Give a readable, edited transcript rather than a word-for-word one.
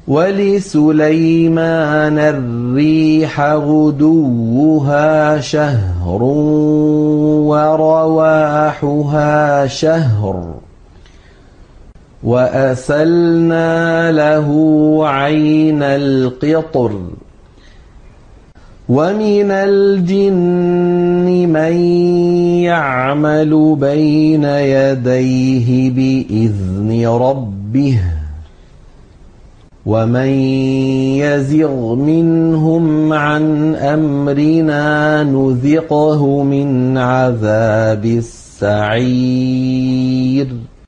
وَلِسُلَيْمَانَ الرِّيحَ غُدُوُّهَا شَهْرٌ وَرَوَاحُهَا شَهْرٌ وَأَسَلْنَا لَهُ عَيْنَ الْقِطْرِ ۖ وَمِنَ الْجِنِّ مَن يَعْمَلُ بَيْنَ يَدَيْهِ بِإِذْنِ رَبِّهِ ۖ وَمَن يَزِغْ مِنْهُمْ عَنْ أَمْرِنَا نُذِقْهُ مِنْ عَذَابِ السَّعِيرِ